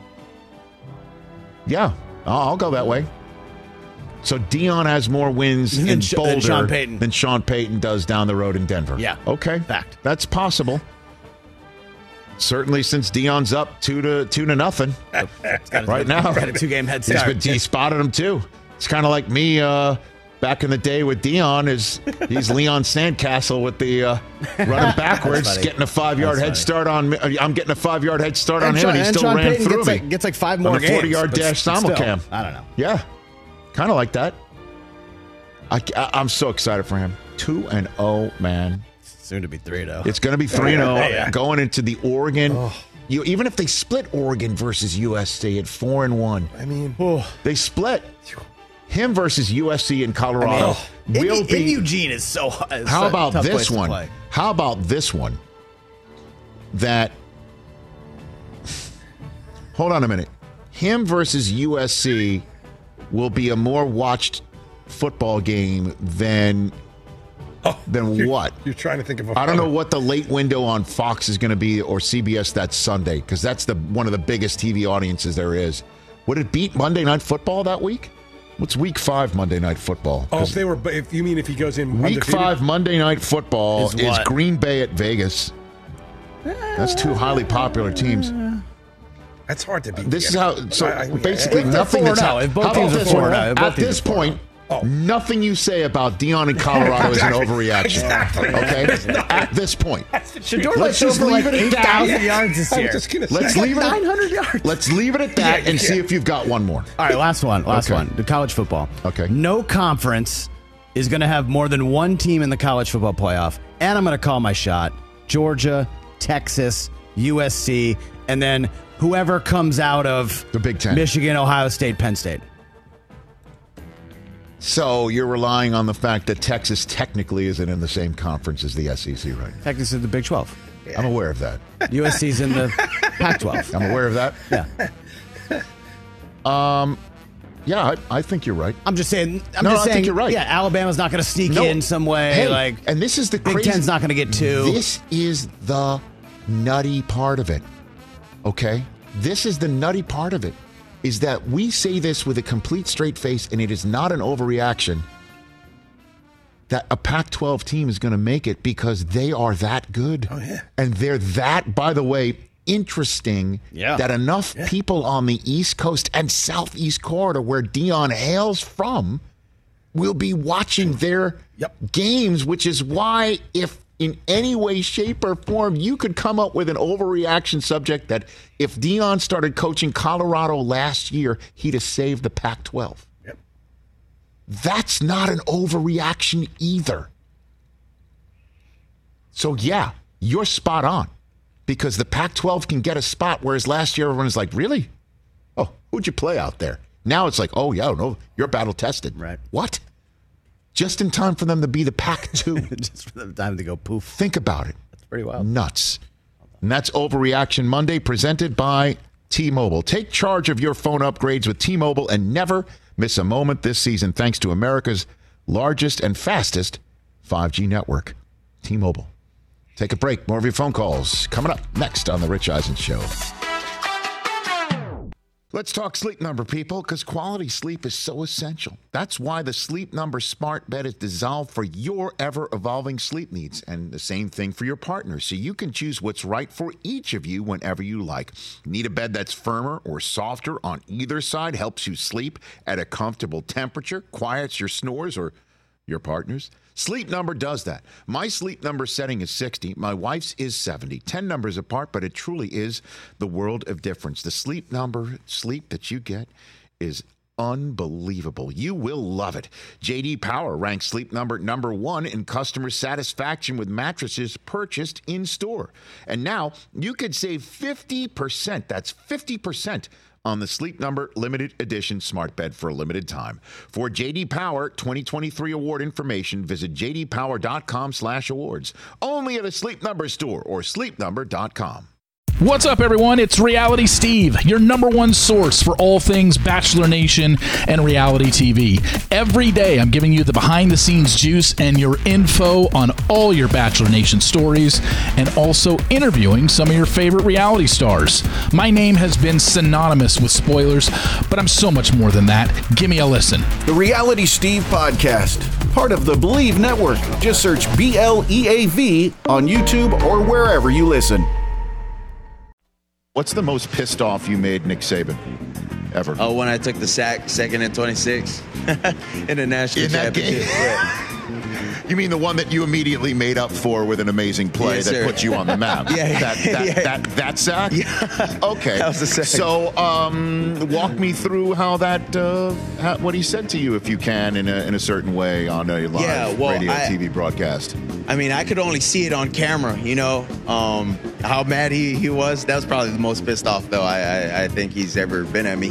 Yeah, I'll go that way. So Dion has more wins in Boulder than Sean Payton does down the road in Denver. Yeah. Okay. Fact. That's possible. Certainly since Dion's up 2-0 right now. Got a 2-game head start. He spotted him too. It's kind of like me back in the day with Dion. He's Leon Sandcastle with the running backwards, getting a 5-yard head start on me. I'm getting a 5-yard head start on him, and he still Sean ran Payton through me. Gets like 5 more on a games. 40-yard dash simulcam. I don't know. Yeah. Kind of like that. I'm so excited for him. 2-0, man. Soon to be 3-0. It's going to be 3-0 going into the Oregon. Even if they split Oregon versus USC at 4-1. I mean, they split. Him versus USC in Colorado will be. In Eugene is so hard. How about this one? How about this one? That. Hold on a minute. Him versus USC will be a more watched football game than what? You're trying to think of I don't know what the late window on Fox is going to be or CBS that Sunday, because that's one of the biggest TV audiences there is. Would it beat Monday Night Football that week? What's Week 5 Monday Night Football? Oh, if he goes in Week undefeated? 5 Monday Night Football is Green Bay at Vegas. That's two highly popular teams. That's hard to beat. This is how. So basically, nothing that's happened. How about this one? At this point, nothing you say about Deion in Colorado is an overreaction. Exactly. Okay. At this point, let's just leave it at 8,000 yards this year. Let's leave it at 900 yards. Let's leave it at that and see if you've got one more. All right, last one. The college football. Okay. No conference is going to have more than one team in the college football playoff, and I'm going to call my shot: Georgia, Texas, USC, and then whoever comes out of the Big Ten: Michigan, Ohio State, Penn State. So you're relying on the fact that Texas technically isn't in the same conference as the SEC, right? Texas is the Big 12. I'm aware of that. USC's in the Pac-12. I'm aware of that. Yeah. Yeah, I think you're right. I'm just saying. I think you're right. Yeah, Alabama's not going to sneak in some way. Hey, and this is the Big Ten's not going to get 2. This is the nutty part of it. Okay? This is the nutty part of it, is that we say this with a complete straight face, and it is not an overreaction, that a Pac-12 team is going to make it because they are that good. Oh, yeah. And they're that, by the way, interesting that enough people on the East Coast and Southeast corridor where Deion hails from will be watching their games, which is why if in any way, shape, or form you could come up with an overreaction subject that if Deion started coaching Colorado last year, he'd have saved the Pac-12. Yep. That's not an overreaction either. So, yeah, you're spot on. Because the Pac-12 can get a spot, whereas last year everyone was like, really? Oh, who'd you play out there? Now it's like, oh, yeah, no, you're battle-tested. Right. What? Just in time for them to be the Pac-2. Just for the time to go poof. Think about it. That's pretty wild. Nuts. And that's Overreaction Monday, presented by T-Mobile. Take charge of your phone upgrades with T-Mobile and never miss a moment this season, thanks to America's largest and fastest 5G network. T-Mobile. Take a break. More of your phone calls coming up next on The Rich Eisen Show. Let's talk Sleep Number, people, because quality sleep is so essential. That's why the Sleep Number smart bed is designed for your ever-evolving sleep needs, and the same thing for your partner, so you can choose what's right for each of you whenever you like. Need a bed that's firmer or softer on either side, helps you sleep at a comfortable temperature, quiets your snores or your partner's? Sleep Number does that. My Sleep Number setting is 60. My wife's is 70. 10 numbers apart, but it truly is the world of difference. The Sleep Number sleep that you get is unbelievable. You will love it. J.D. Power ranks Sleep Number number 1 in customer satisfaction with mattresses purchased in store. And now you could save 50%. That's 50%. On the Sleep Number limited edition smart bed for a limited time. For J.D. Power 2023 award information, visit jdpower.com/awards. Only at a Sleep Number store or sleepnumber.com. What's up, everyone? It's Reality Steve, your number one source for all things Bachelor Nation and reality TV. Every day, I'm giving you the behind-the-scenes juice and your info on all your Bachelor Nation stories, and also interviewing some of your favorite reality stars. My name has been synonymous with spoilers, but I'm so much more than that. Give me a listen. The Reality Steve Podcast, part of the Believe Network. Just search BLEAV on YouTube or wherever you listen. What's the most pissed off you made Nick Saban ever? Oh, when I took the sack, 2nd and 26 in the national championship. Yeah. You mean the one that you immediately made up for with an amazing play that put you on the map? That sack? Yeah. Okay. That was the sack. So, walk me through how that, what he said to you, if you can, in a certain way on a live radio, TV broadcast. I mean, I could only see it on camera, you know, how mad he was. That was probably the most pissed off, though, I think he's ever been at me.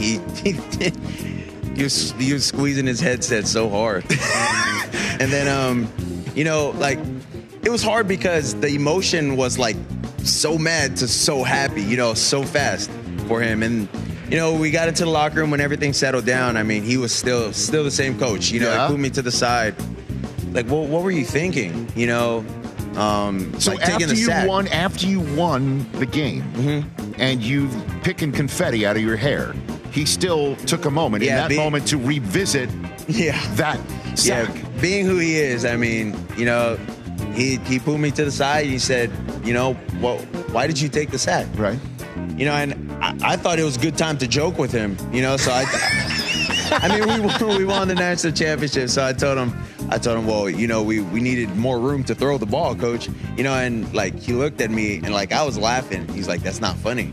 He was squeezing his headset so hard. And then, you know, like, it was hard because the emotion was, like, so mad to so happy, you know, so fast for him. And we got into the locker room when everything settled down. I mean, he was still the same coach. He put me to the side. Like, what were you thinking? So like after you won the game, and you picking confetti out of your hair, he still took a moment in that moment to revisit that sack. Yeah, being who he is, I mean, he pulled me to the side and he said, why did you take the sack? Right. And I thought it was a good time to joke with him, so I mean, we won the national championship, so I told him, well, we needed more room to throw the ball, coach. And like he looked at me and like I was laughing. He's like, that's not funny.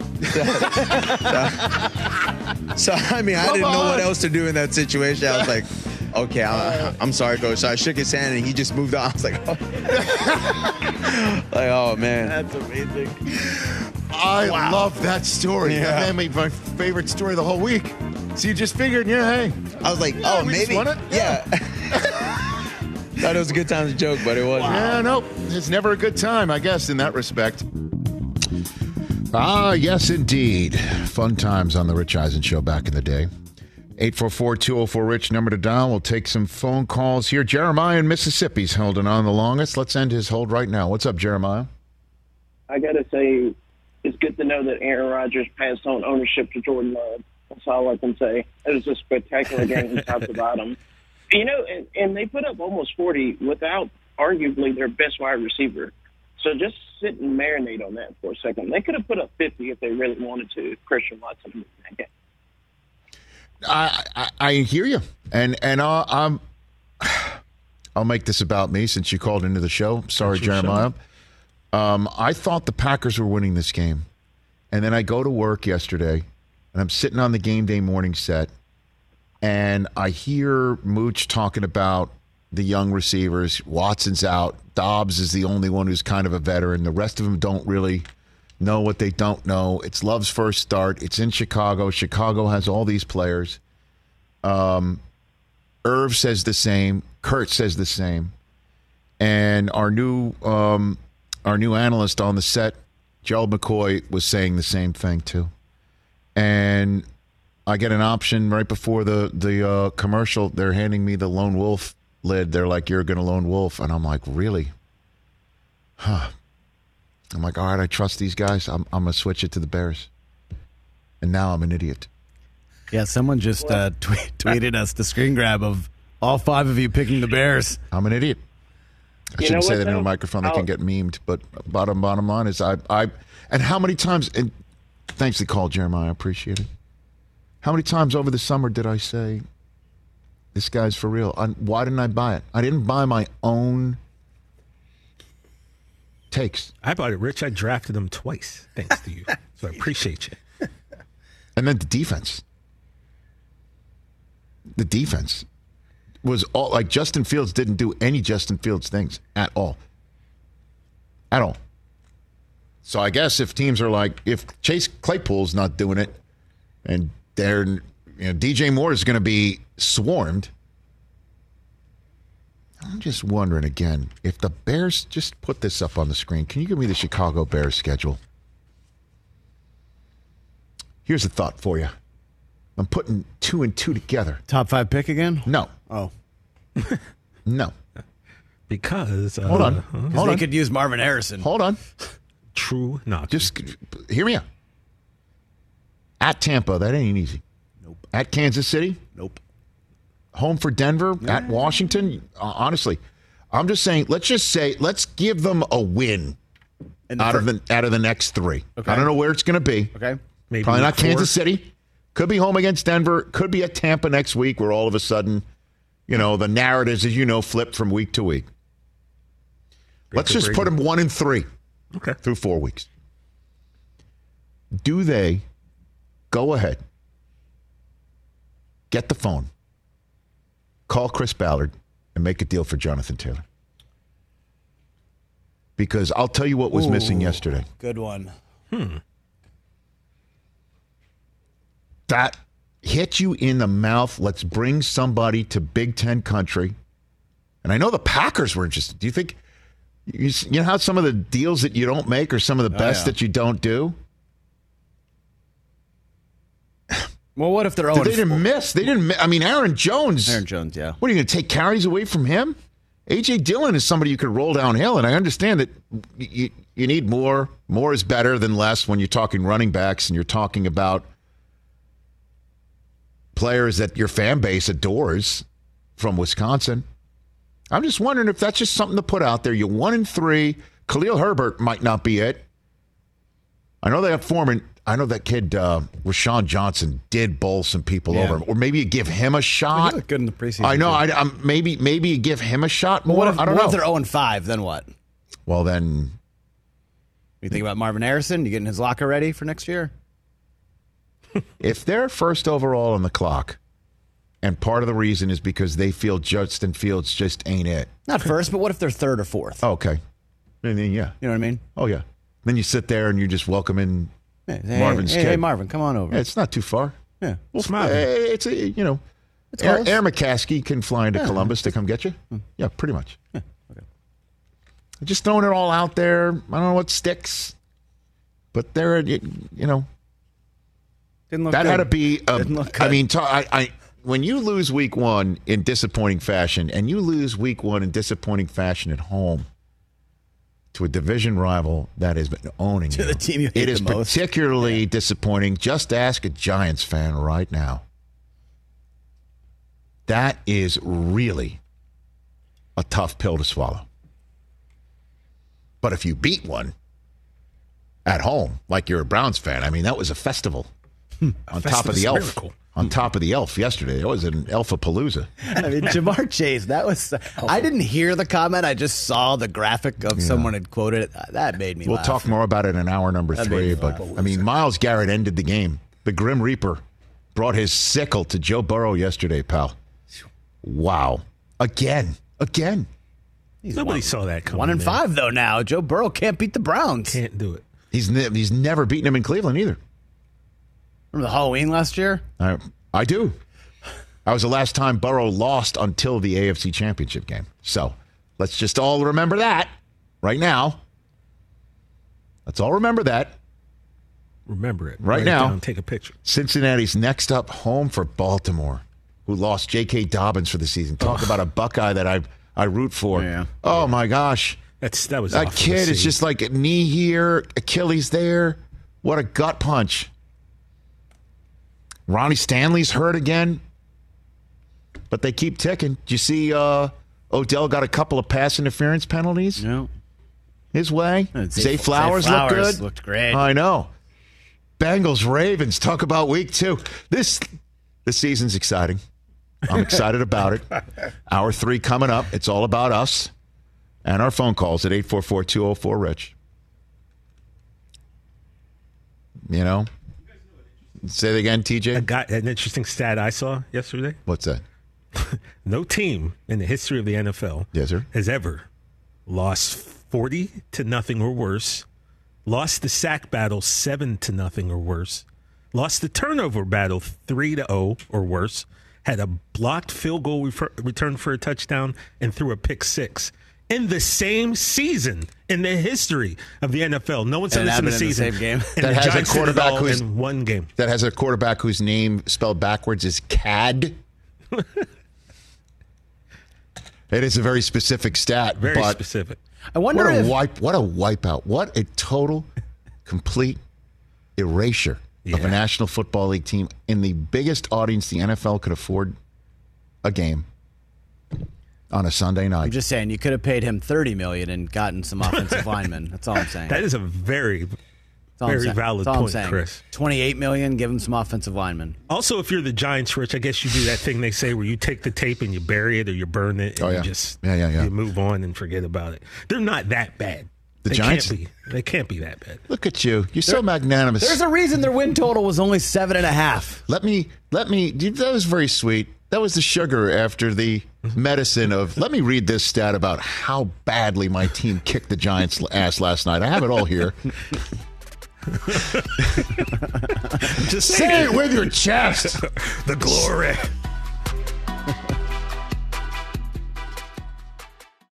So I mean, I didn't know what else to do in that situation. I was like, okay, I'm sorry, coach. So I shook his hand and he just moved on. I was like, oh man, that's amazing. I love that story. Yeah. That made me my favorite story of the whole week. So you just figured, hey. I was like, we maybe. just won it? Yeah. Thought it was a good time to joke, but it wasn't. Yeah, no, it's never a good time, I guess, in that respect. Yes, indeed. Fun times on the Rich Eisen Show back in the day. 844-204-RICH, number to dial. We'll take some phone calls here. Jeremiah in Mississippi's holding on the longest. Let's end his hold right now. What's up, Jeremiah? I got to say, it's good to know that Aaron Rodgers passed on ownership to Jordan Love. That's all I can say. It was a spectacular game from top to bottom. And they put up almost 40 without arguably their best wide receiver. So just sit and marinate on that for a second. They could have put up 50 if they really wanted to. Christian Watson in that game. I hear you, and I'll make this about me since you called into the show. Sorry, Jeremiah. I thought the Packers were winning this game, and then I go to work yesterday, and I'm sitting on the game day morning set, and I hear Mooch talking about the young receivers. Watson's out. Dobbs is the only one who's kind of a veteran. The rest of them don't really know what they don't know. It's Love's first start. It's in Chicago. Chicago has all these players. Irv says the same. Kurt says the same. And our new analyst on the set, Gerald McCoy, was saying the same thing too. And I get an option right before the commercial. They're handing me the Lone Wolf lid. They're like, "You're going to Lone Wolf," and I'm like, "Really?" Huh. I'm like, all right, I trust these guys. I'm going to switch it to the Bears. And now I'm an idiot. Yeah, someone just tweeted us the screen grab of all 5 of you picking the Bears. I'm an idiot. I shouldn't say that in a microphone. They can get memed. But bottom line is I and how many times, and thanks for the call, Jeremiah. I appreciate it. How many times over the summer did I say, this guy's for real? Why didn't I buy it? I didn't buy my own takes. I bought it, Rich. I drafted them twice, thanks to you. So I appreciate you. And then the defense. The defense was all like Justin Fields didn't do any Justin Fields things at all. At all. So I guess if teams are like, if Chase Claypool's not doing it and DJ Moore is going to be swarmed. I'm just wondering again, if the Bears, just put this up on the screen. Can you give me the Chicago Bears schedule? Here's a thought for you. I'm putting 2 and 2 together. Top 5 pick again? No. Oh. No. Because hold on. They could use Marvin Harrison. Hold on. True. Not just hear me out. At Tampa, that ain't easy. Nope. At Kansas City? Nope. Home for Denver? At Washington? Honestly, I'm just saying. Let's give them a win out of the next 3. Okay. I don't know where it's going to be. Okay. Maybe probably not 4. Kansas City. Could be home against Denver. Could be at Tampa next week, where all of a sudden, the narratives, as flip from week to week. Let's just put them 1 and 3. Okay. Through 4 weeks. Do they go ahead, get the phone, call Chris Ballard, and make a deal for Jonathan Taylor? Because I'll tell you what was missing yesterday. Good one. That hit you in the mouth. Let's bring somebody to Big Ten country. And I know the Packers were interested. Do you think, you know how some of the deals that you don't make are some of the best that you don't do? Well, what if they're 0-4? They didn't miss. I mean, Aaron Jones. Yeah. What, are you going to take carries away from him? A.J. Dillon is somebody you could roll downhill, and I understand that you need more. More is better than less when you're talking running backs and you're talking about players that your fan base adores from Wisconsin. I'm just wondering if that's just something to put out there. You're 1-3. Khalil Herbert might not be it. I know they have Foreman. I know that kid, Rashawn Johnson, did bowl some people over him. Or maybe you give him a shot. He looked good in the preseason. I know. Maybe you give him a shot more. I don't know. What if they're 0-5, then what? Well, then. You think about Marvin Harrison? You getting his locker ready for next year? If they're first overall on the clock, and part of the reason is because they feel Justin Fields just ain't it. Not first, but what if they're third or fourth? Oh, okay. And then, yeah. You know what I mean? Oh, yeah. Then you sit there and you just welcome in Marvin's kid. Hey, Marvin, come on over. Yeah, it's not too far. Yeah. Well, it's Air McCaskey can fly into Columbus to come get you. Yeah, pretty much. Yeah. Okay. Just throwing it all out there. I don't know what sticks, but there, Didn't look that good. had to be. Didn't look good. I mean, when you lose week one in disappointing fashion, and you lose week one in disappointing fashion at home to a division rival that has been owning to the team you hate it is the most. particularly disappointing. Just ask a Giants fan right now. That is really a tough pill to swallow. But if you beat one at home, like you're a Browns fan, I mean, that was a festival on top of the elf. Miracle. On top of the elf yesterday. It was an Elfapalooza. I mean, Jamar Chase, that was... I didn't hear the comment. I just saw the graphic of someone had quoted it. That made me laugh. We'll talk more about it in hour number 3. But, I mean, Myles Garrett ended the game. The Grim Reaper brought his sickle to Joe Burrow yesterday, pal. Wow. Again. Nobody saw that coming. 1-5, though, now. Joe Burrow can't beat the Browns. Can't do it. He's never beaten him in Cleveland either. Remember the Halloween last year? I do. That was the last time Burrow lost until the AFC Championship game. So let's just all remember that right now. Let's all remember that. Remember it. Right Write now. it down, take a picture. Cincinnati's next up, home for Baltimore, who lost J.K. Dobbins for the season. Talk about a Buckeye that I root for. Yeah. Oh, my gosh. That kid is just like a knee here, Achilles there. What a gut punch. Ronnie Stanley's hurt again, but they keep ticking. Do you see Odell got a couple of pass interference penalties? No. His way. Zay Flowers looked good. Looked great. I know. Bengals, Ravens, talk about week 2. This season's exciting. I'm excited about it. Hour 3 coming up. It's all about us and our phone calls at 844-204-RICH. You know? Say it again, TJ. An interesting stat I saw yesterday. What's that? No team in the history of the NFL has ever lost 40-0 or worse, lost the sack battle 7-0 or worse, lost the turnover battle 3-0 or worse, had a blocked field goal return for a touchdown, and threw a pick 6. In the same season in the history of the NFL. No one's done this in the season. Same game. And that has a quarterback who's in one game. That has a quarterback whose name spelled backwards is CAD. It is a very specific stat. Very specific. I wonder what a wipeout. What a total, complete erasure of a National Football League team in the biggest audience the NFL could afford a game. On a Sunday night. I'm just saying, you could have paid him $30 million and gotten some offensive linemen. That's all I'm saying. That is a very valid point, Chris. $28 million, give him some offensive linemen. Also, if you're the Giants, Rich, I guess you do that thing they say where you take the tape and you bury it or you burn it and you just you move on and forget about it. They're not that bad. The Giants? They can't be that bad. Look at you. You're so magnanimous. There's a reason their win total was only 7.5. Let me. That was very sweet. That was the sugar after the medicine of, let me read this stat about how badly my team kicked the Giants' ass last night. I have it all here. Just say it with your chest. The glory.